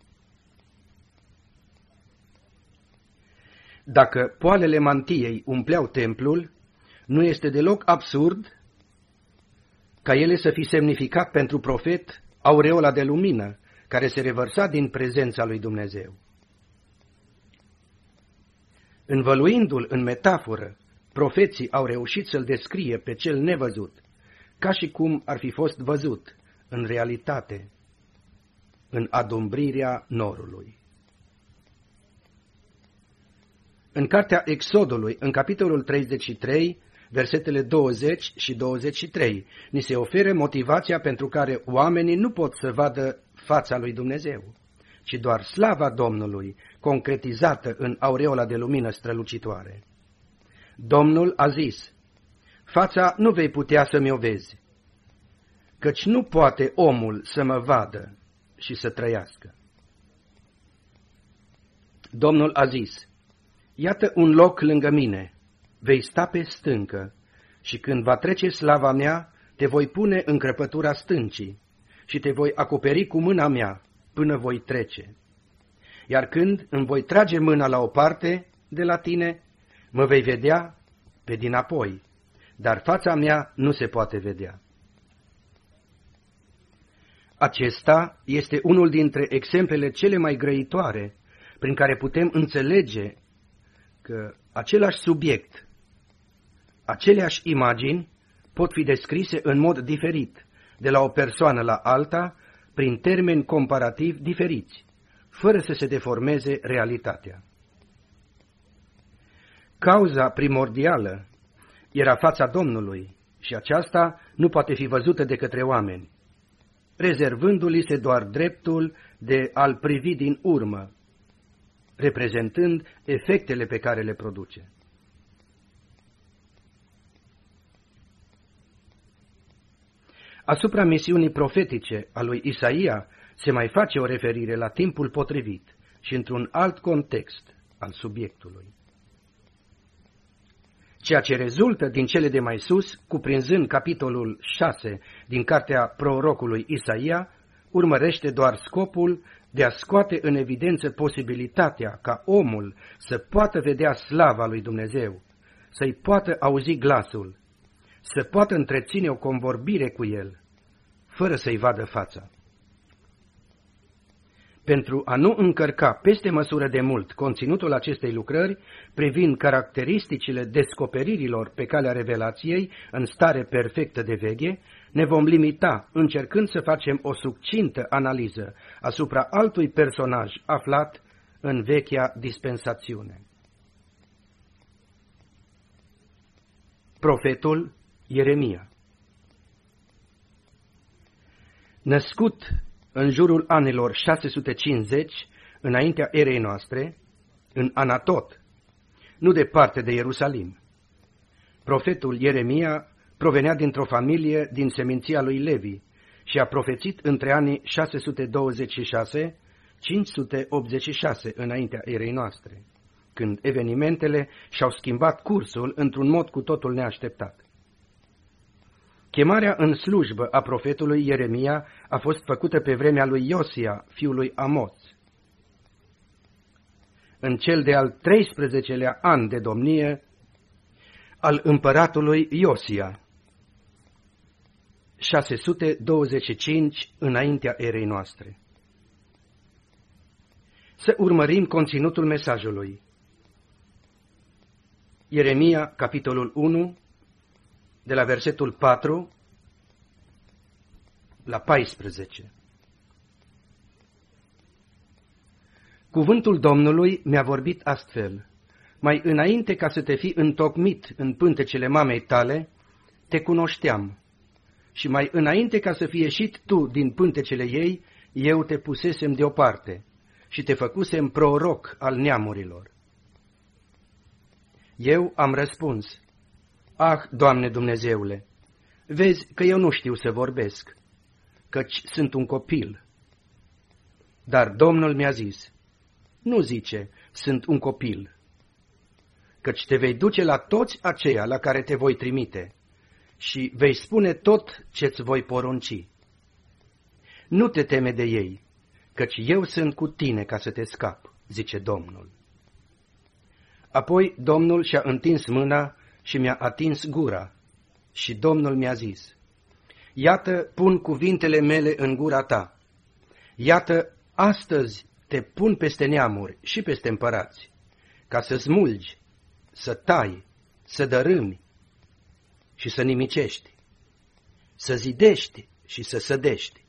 Dacă poalele mantiei umpleau templul, nu este deloc absurd ca ele să fi semnificat pentru profet aureola de lumină care se revărsa din prezența lui Dumnezeu. Învăluindu-l în metaforă, profeții au reușit să-l descrie pe cel nevăzut, ca și cum ar fi fost văzut, în realitate, în adumbrirea norului. În cartea Exodului, în capitolul treizeci și trei, versetele douăzeci și douăzeci și trei, ni se oferă motivația pentru care oamenii nu pot să vadă fața lui Dumnezeu, ci doar slava Domnului, concretizată în aureola de lumină strălucitoare. Domnul a zis: fața nu vei putea să mi-o vezi, căci nu poate omul să mă vadă și să trăiască. Domnul a zis: iată un loc lângă mine, vei sta pe stâncă și când va trece slava mea, te voi pune în crăpătura stâncii și te voi acoperi cu mâna mea până voi trece. Iar când îmi voi trage mâna la o parte de la tine, mă vei vedea pe dinapoi, dar fața mea nu se poate vedea. Acesta este unul dintre exemplele cele mai grăitoare prin care putem înțelege că același subiect, aceleași imagini pot fi descrise în mod diferit de la o persoană la alta prin termeni comparativ diferiți, fără să se deformeze realitatea. Cauza primordială era fața Domnului și aceasta nu poate fi văzută de către oameni, rezervându-li se doar dreptul de a-l privi din urmă, reprezentând efectele pe care le produce. Asupra misiunii profetice a lui Isaia se mai face o referire la timpul potrivit și într-un alt context al subiectului. Ceea ce rezultă din cele de mai sus, cuprinzând capitolul șase din cartea prorocului Isaia, urmărește doar scopul de a scoate în evidență posibilitatea ca omul să poată vedea slava lui Dumnezeu, să-i poată auzi glasul, să poată întreține o convorbire cu el, fără să-i vadă fața. Pentru a nu încărca peste măsură de mult conținutul acestei lucrări, privind caracteristicile descoperirilor pe calea revelației în stare perfectă de veche, ne vom limita încercând să facem o succintă analiză asupra altui personaj aflat în vechea dispensațiune. Profetul Ieremia. Născut în jurul anilor șase sute cincizeci, înaintea erei noastre, în Anatot, nu departe de Ierusalim. Profetul Ieremia provenea dintr-o familie din seminția lui Levi și a profețit între anii șase sute douăzeci și șase - cinci sute optzeci și șase înaintea erei noastre, când evenimentele și-au schimbat cursul într-un mod cu totul neașteptat. Chemarea în slujbă a profetului Ieremia a fost făcută pe vremea lui Iosia, fiul lui Amoț. În cel de-al treisprezecelea an de domnie al împăratului Iosia, șase sute douăzeci și cinci înaintea erei noastre. Să urmărim conținutul mesajului. Ieremia, capitolul unu, de la versetul patru la paisprezece. Cuvântul Domnului mi-a vorbit astfel: mai înainte ca să te fi întocmit în pântecele mamei tale, te cunoșteam, și mai înainte ca să fii ieșit tu din pântecele ei, eu te pusesem deoparte și te făcusem proroc al neamurilor. Eu am răspuns: ah, Doamne Dumnezeule, vezi că eu nu știu să vorbesc, căci sunt un copil. Dar Domnul mi-a zis: nu zice, sunt un copil, căci te vei duce la toți aceia la care te voi trimite și vei spune tot ce-ți voi porunci. Nu te teme de ei, căci eu sunt cu tine ca să te scap, zice Domnul. Apoi Domnul și-a întins mâna și mi-a atins gura și Domnul mi-a zis: iată, pun cuvintele mele în gura ta. Iată, astăzi te pun peste neamuri și peste împărați, ca să smulgi, să tai, să dărâmi și să nimicești, să zidești și să sădești.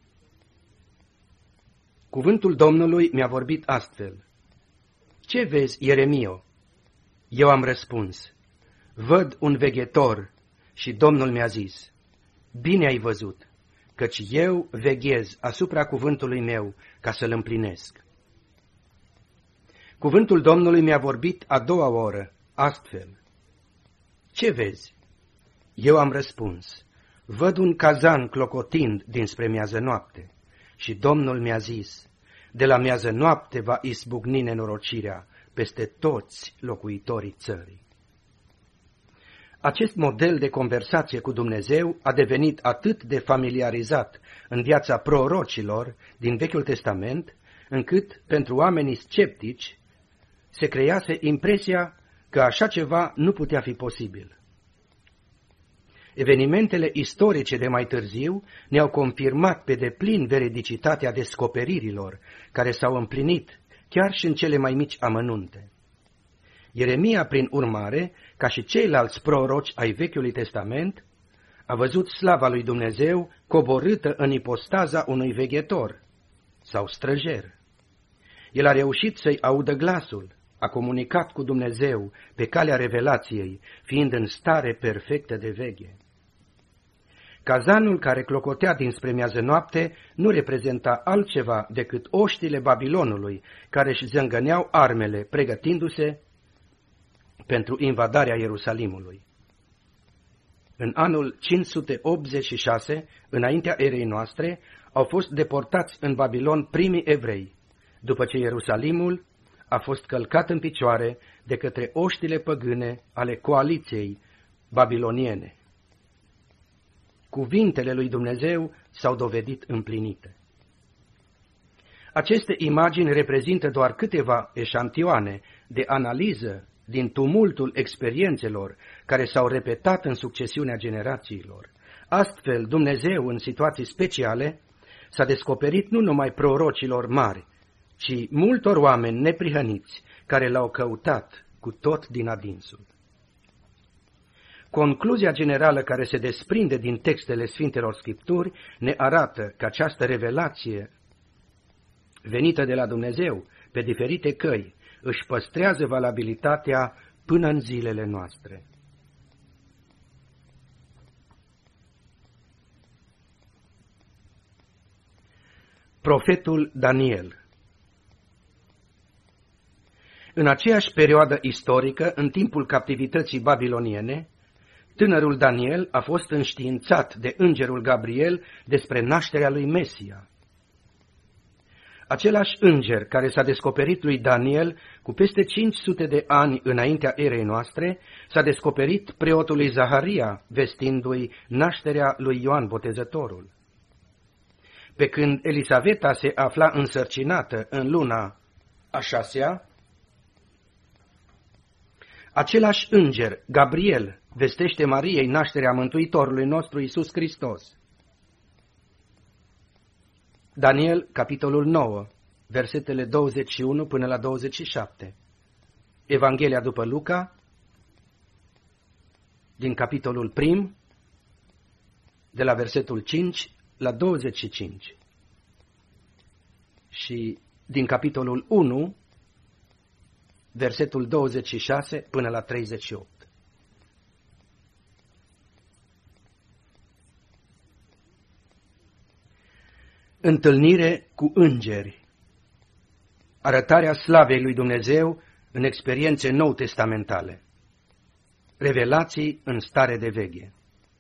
Cuvântul Domnului mi-a vorbit astfel: ce vezi, Ieremio? Eu am răspuns: văd un veghetor. Și Domnul mi-a zis: bine ai văzut, căci eu veghez asupra cuvântului meu ca să-l împlinesc. Cuvântul Domnului mi-a vorbit a doua oră, astfel: ce vezi? Eu am răspuns: văd un cazan clocotind dinspre miază noapte. Și Domnul mi-a zis: de la miază noapte va izbucni nenorocirea peste toți locuitorii țării. Acest model de conversație cu Dumnezeu a devenit atât de familiarizat în viața prorocilor din Vechiul Testament, încât pentru oamenii sceptici se crease impresia că așa ceva nu putea fi posibil. Evenimentele istorice de mai târziu ne-au confirmat pe deplin veridicitatea descoperirilor care s-au împlinit chiar și în cele mai mici amănunte. Ieremia, prin urmare, ca și ceilalți proroci ai Vechiului Testament, a văzut slava lui Dumnezeu coborâtă în ipostaza unui veghetor sau străjer. El a reușit să-i audă glasul, a comunicat cu Dumnezeu pe calea revelației, fiind în stare perfectă de veghe. Cazanul care clocotea dinspre miază noapte nu reprezenta altceva decât oștile Babilonului, care își zângăneau armele, pregătindu-se pentru invadarea Ierusalimului. În anul cinci sute optzeci și șase, înaintea erei noastre, au fost deportați în Babilon primii evrei, după ce Ierusalimul a fost călcat în picioare de către oștile păgâne ale coaliției babiloniene. Cuvintele lui Dumnezeu s-au dovedit împlinite. Aceste imagini reprezintă doar câteva eșantioane de analiză din tumultul experiențelor care s-au repetat în succesiunea generațiilor. Astfel, Dumnezeu, în situații speciale, s-a descoperit nu numai prorocilor mari, ci multor oameni neprihăniți care l-au căutat cu tot din adinsul. Concluzia generală care se desprinde din textele Sfintelor Scripturi ne arată că această revelație venită de la Dumnezeu pe diferite căi își păstrează valabilitatea până în zilele noastre. Profetul Daniel. În aceeași perioadă istorică, în timpul captivității babiloniene, tânărul Daniel a fost înștiințat de îngerul Gabriel despre nașterea lui Mesia. Același înger care s-a descoperit lui Daniel cu peste cinci sute de ani înaintea erei noastre, s-a descoperit preotului Zaharia, vestindu-i nașterea lui Ioan Botezătorul. Pe când Elisaveta se afla însărcinată în luna a șasea, același înger, Gabriel, vestește Mariei nașterea Mântuitorului nostru Iisus Hristos. Daniel, capitolul nouă, versetele douăzeci și unu până la douăzeci și șapte. Evanghelia după Luca, din capitolul prim, de la versetul cinci la douăzeci și cinci. Și din capitolul unu, versetul douăzeci și șase până la treizeci și opt. Întâlnire cu îngeri. Arătarea slavei lui Dumnezeu în experiențe nou-testamentale. Revelații în stare de veche.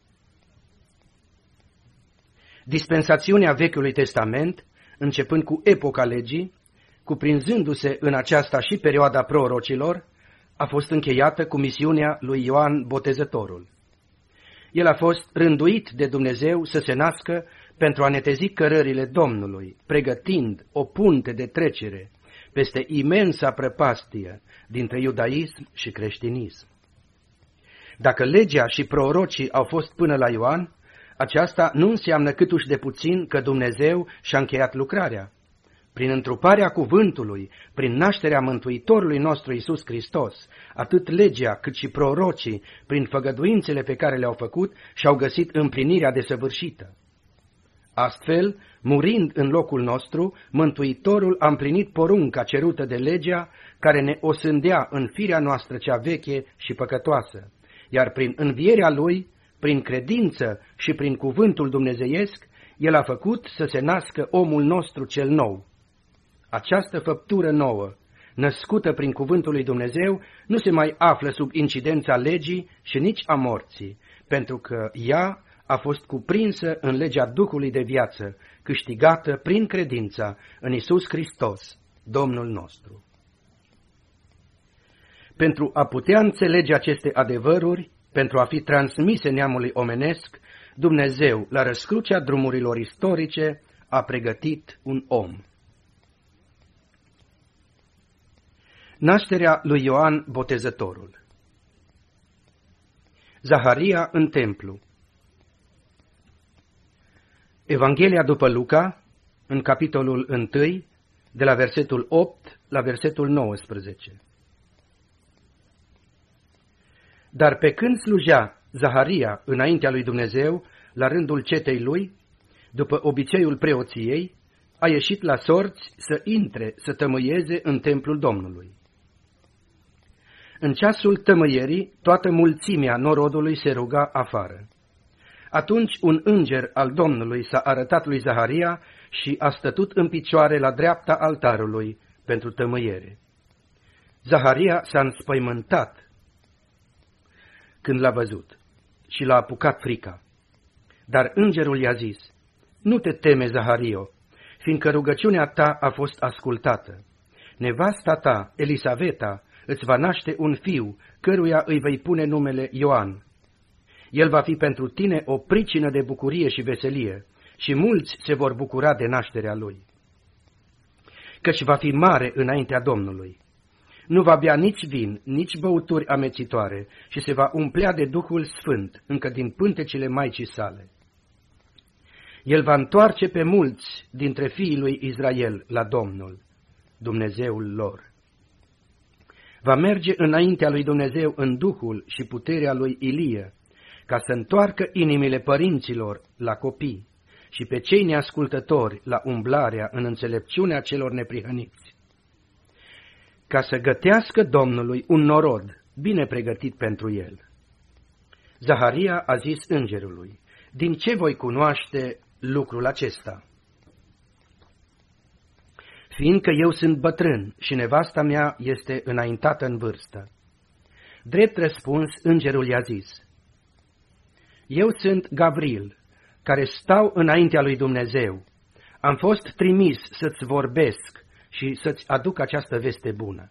Dispensațiunea Vechiului Testament, începând cu epoca legii, cuprinzându-se în aceasta și perioada prorocilor, a fost încheiată cu misiunea lui Ioan Botezătorul. El a fost rânduit de Dumnezeu să se nască pentru a netezi cărările Domnului, pregătind o punte de trecere peste imensa prăpastie dintre iudaism și creștinism. Dacă legea și prorocii au fost până la Ioan, aceasta nu înseamnă câtuși de puțin că Dumnezeu și-a încheiat lucrarea. Prin întruparea cuvântului, prin nașterea Mântuitorului nostru Iisus Hristos, atât legea cât și prorocii, prin făgăduințele pe care le-au făcut, și-au găsit împlinirea desăvârșită. Astfel, murind în locul nostru, Mântuitorul a împlinit porunca cerută de legea, care ne osândea în firea noastră cea veche și păcătoasă, iar prin învierea Lui, prin credință și prin cuvântul dumnezeiesc, El a făcut să se nască omul nostru cel nou. Această făptură nouă, născută prin cuvântul lui Dumnezeu, nu se mai află sub incidența legii și nici a morții, pentru că ea a fost cuprinsă în legea Duhului de viață, câștigată prin credința în Iisus Hristos, Domnul nostru. Pentru a putea înțelege aceste adevăruri, pentru a fi transmise neamului omenesc, Dumnezeu, la răscrucea drumurilor istorice, a pregătit un om. Nașterea lui Ioan Botezătorul. Zaharia în templu. Evanghelia după Luca, în capitolul unu, de la versetul opt la versetul nouăsprezece. Dar pe când slujea Zaharia înaintea lui Dumnezeu, la rândul cetei lui, după obiceiul preoției, a ieșit la sorți să intre să tămâieze în templul Domnului. În ceasul tămâierii, toată mulțimea norodului se ruga afară. Atunci un înger al Domnului s-a arătat lui Zaharia și a stătut în picioare la dreapta altarului pentru tămâiere. Zaharia s-a înspăimântat când l-a văzut și l-a apucat frica. Dar îngerul i-a zis: nu te teme, Zahario, fiindcă rugăciunea ta a fost ascultată. Nevasta ta, Elisaveta, îți va naște un fiu, căruia îi vei pune numele Ioan. El va fi pentru tine o pricină de bucurie și veselie, și mulți se vor bucura de nașterea lui. Căci va fi mare înaintea Domnului. Nu va bea nici vin, nici băuturi amețitoare, și se va umplea de Duhul Sfânt, încă din pântecele Maicii sale. El va întoarce pe mulți dintre fiii lui Israel la Domnul, Dumnezeul lor. Va merge înaintea lui Dumnezeu în duhul și puterea lui Ilie, ca să întoarcă inimile părinților la copii și pe cei neascultători la umblarea în înțelepciunea celor neprihăniți, ca să gătească Domnului un norod bine pregătit pentru el. Zaharia a zis îngerului: din ce voi cunoaște lucrul acesta? Fiindcă eu sunt bătrân și nevasta mea este înaintată în vârstă. Drept răspuns, îngerul i-a zis: eu sunt Gavril, care stau înaintea lui Dumnezeu. Am fost trimis să-ți vorbesc și să-ți aduc această veste bună.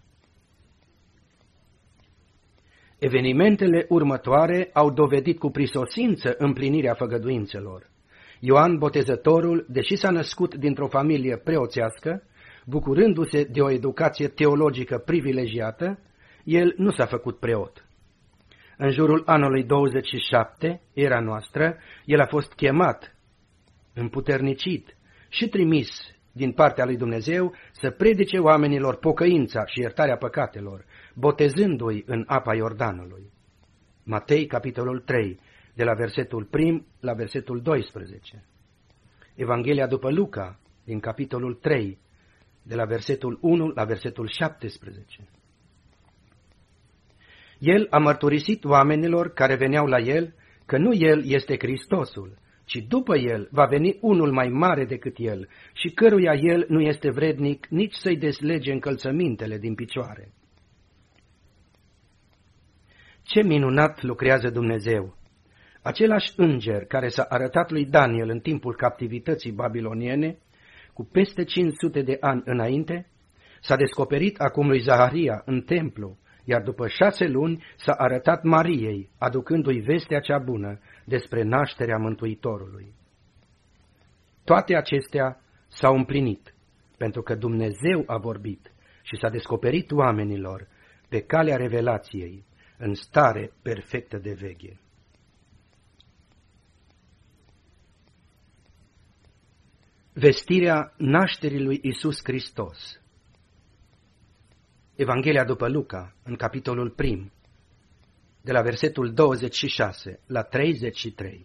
Evenimentele următoare au dovedit cu prisosință împlinirea făgăduințelor. Ioan Botezătorul, deși s-a născut dintr-o familie preoțească, bucurându-se de o educație teologică privilegiată, el nu s-a făcut preot. În jurul anului douăzeci și șapte, era noastră, el a fost chemat, împuternicit și trimis din partea lui Dumnezeu să predice oamenilor pocăința și iertarea păcatelor, botezându-i în apa Iordanului. Matei, capitolul trei, de la versetul unu la versetul doisprezece. Evanghelia după Luca, din capitolul trei, de la versetul unu la versetul șaptesprezece. El a mărturisit oamenilor care veneau la el că nu el este Hristosul, ci după el va veni unul mai mare decât el și căruia el nu este vrednic nici să-i deslege încălțămintele din picioare. Ce minunat lucrează Dumnezeu! Același înger care s-a arătat lui Daniel în timpul captivității babiloniene, cu peste cinci sute de ani înainte, s-a descoperit acum lui Zaharia în templu, iar după șase luni s-a arătat Mariei, aducându-i vestea cea bună despre nașterea Mântuitorului. Toate acestea s-au împlinit, pentru că Dumnezeu a vorbit și s-a descoperit oamenilor pe calea revelației, în stare perfectă de veche. Vestirea nașterii lui Iisus Hristos. Evanghelia după Luca, în capitolul unu, de la versetul douăzeci și șase la treizeci și trei.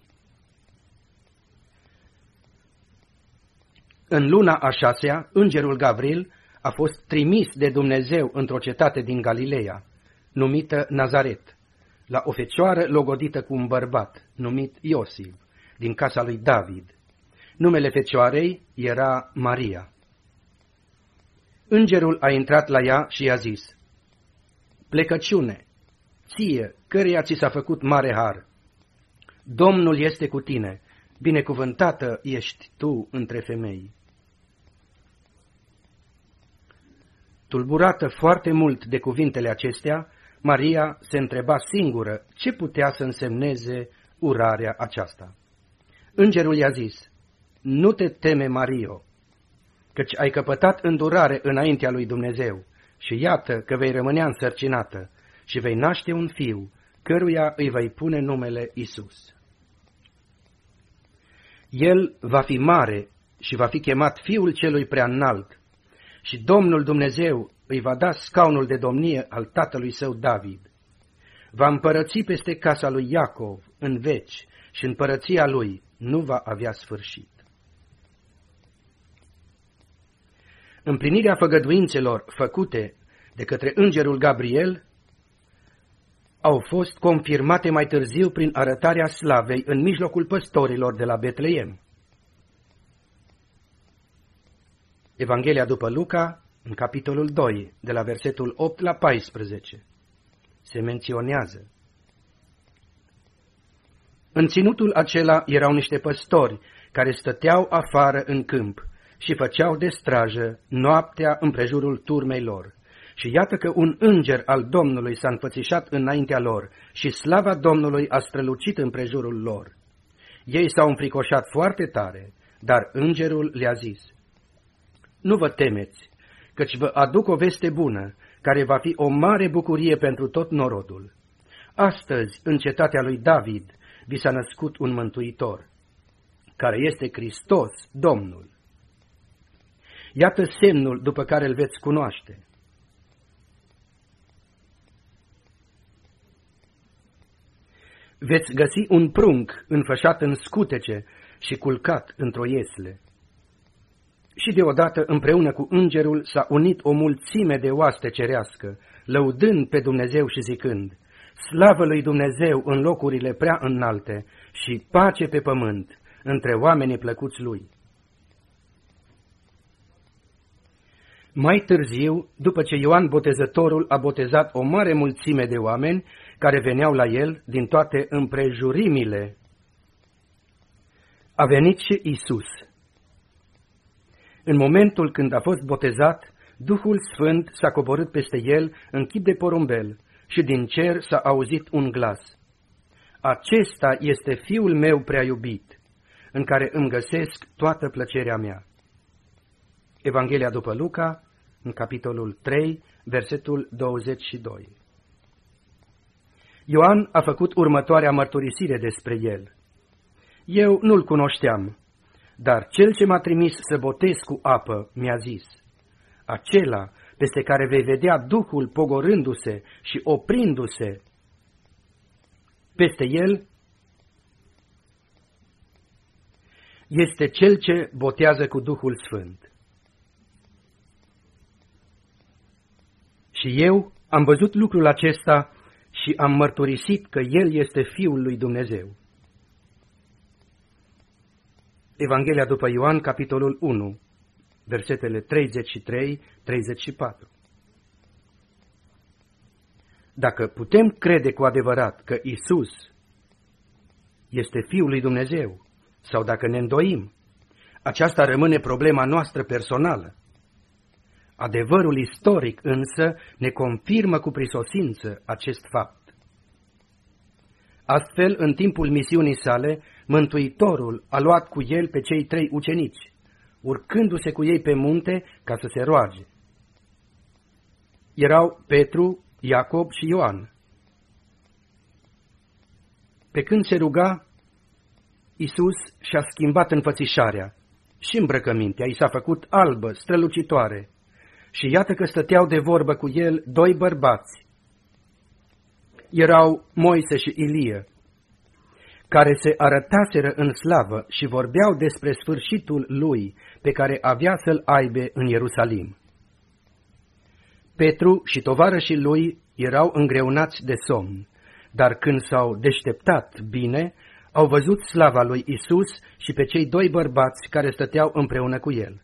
În luna a șasea, îngerul Gavril a fost trimis de Dumnezeu într-o cetate din Galileea, numită Nazaret, la o fecioară logodită cu un bărbat, numit Iosif, din casa lui David. Numele fecioarei era Maria. Îngerul a intrat la ea și i-a zis: plecăciune, ție, căreia ți s-a făcut mare har. Domnul este cu tine, binecuvântată ești tu între femei. Tulburată foarte mult de cuvintele acestea, Maria se întreba singură ce putea să însemneze urarea aceasta. Îngerul i-a zis: nu te teme, Mario, căci ai căpătat îndurare înaintea lui Dumnezeu și iată că vei rămânea însărcinată și vei naște un fiu, căruia îi vei pune numele Isus. El va fi mare și va fi chemat Fiul Celui Preaînalt și Domnul Dumnezeu îi va da scaunul de domnie al tatălui său David. Va împărăți peste casa lui Iacov în veci și împărăția lui nu va avea sfârșit. Împlinirea făgăduințelor făcute de către îngerul Gabriel au fost confirmate mai târziu prin arătarea slavei în mijlocul păstorilor de la Betleem. Evanghelia după Luca, în capitolul doi, de la versetul opt la paisprezece, se menționează: în ținutul acela erau niște păstori care stăteau afară în câmp și făceau de strajă noaptea împrejurul turmei lor. Și iată că un înger al Domnului s-a înfățișat înaintea lor și slava Domnului a strălucit împrejurul lor. Ei s-au înfricoșat foarte tare, dar îngerul le-a zis: nu vă temeți, căci vă aduc o veste bună, care va fi o mare bucurie pentru tot norodul. Astăzi, în cetatea lui David, vi s-a născut un mântuitor, care este Hristos, Domnul. Iată semnul după care îl veți cunoaște. Veți găsi un prunc înfășat în scutece și culcat într-o iesle. Și deodată, împreună cu îngerul, s-a unit o mulțime de oaste cerească, lăudând pe Dumnezeu și zicând: Slavă lui Dumnezeu în locurile prea înalte și pace pe pământ între oamenii plăcuți lui. Mai târziu, după ce Ioan Botezătorul a botezat o mare mulțime de oameni care veneau la el din toate împrejurimile, a venit și Isus. În momentul când a fost botezat, Duhul Sfânt s-a coborât peste el în chip de porumbel și din cer s-a auzit un glas: Acesta este Fiul meu prea iubit, în care îmi găsesc toată plăcerea mea. Evanghelia după Luca, în capitolul trei, versetul douăzeci și doi. Ioan a făcut următoarea mărturisire despre el: Eu nu-l cunoșteam, dar cel ce m-a trimis să botez cu apă mi-a zis: Acela peste care vei vedea Duhul pogorându-se și oprindu-se peste el este cel ce botează cu Duhul Sfânt. Și eu am văzut lucrul acesta și am mărturisit că El este Fiul lui Dumnezeu. Evanghelia după Ioan, capitolul unu, versetele treizeci și trei treizeci și patru. Dacă putem crede cu adevărat că Isus este Fiul lui Dumnezeu, sau dacă ne îndoim, aceasta rămâne problema noastră personală. Adevărul istoric însă ne confirmă cu prisosință acest fapt. Astfel, în timpul misiunii sale, Mântuitorul a luat cu el pe cei trei ucenici, urcându-se cu ei pe munte ca să se roage. Erau Petru, Iacob și Ioan. Pe când se ruga, Isus și-a schimbat înfățișarea și îmbrăcămintea i s-a făcut albă, strălucitoare, și iată că stăteau de vorbă cu el doi bărbați. Erau Moise și Ilie, care se arătaseră în slavă și vorbeau despre sfârșitul lui pe care avea să-l aibă în Ierusalim. Petru și tovarășii lui erau îngreunați de somn, dar când s-au deșteptat bine, au văzut slava lui Isus și pe cei doi bărbați care stăteau împreună cu el.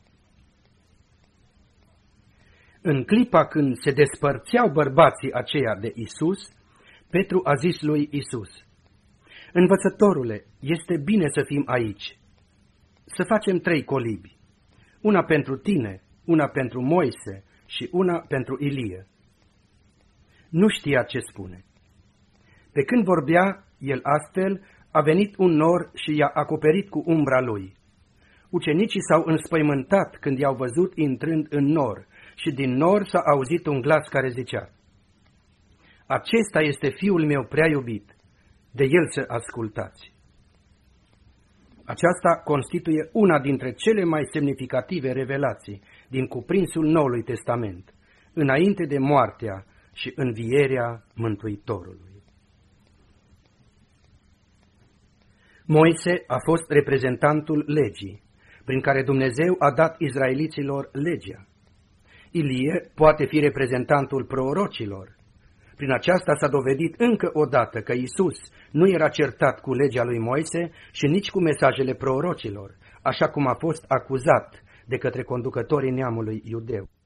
În clipa când se despărțeau bărbații aceia de Isus, Petru a zis lui Isus: Învățătorule, este bine să fim aici. Să facem trei colibi, una pentru tine, una pentru Moise și una pentru Ilie. Nu știa ce spune. Pe când vorbea el astfel, a venit un nor și i-a acoperit cu umbra lui. Ucenicii s-au înspăimântat când i-au văzut intrând în nor și din nor s-a auzit un glas care zicea: Acesta este Fiul meu prea iubit, de el să ascultați. Aceasta constituie una dintre cele mai semnificative revelații din cuprinsul Noului Testament, înainte de moartea și învierea Mântuitorului. Moise a fost reprezentantul legii, prin care Dumnezeu a dat izraeliților legea. Ilie poate fi reprezentantul prorocilor. Prin aceasta s-a dovedit încă o dată că Isus nu era certat cu legea lui Moise și nici cu mesajele prorocilor, așa cum a fost acuzat de către conducătorii neamului iudeu.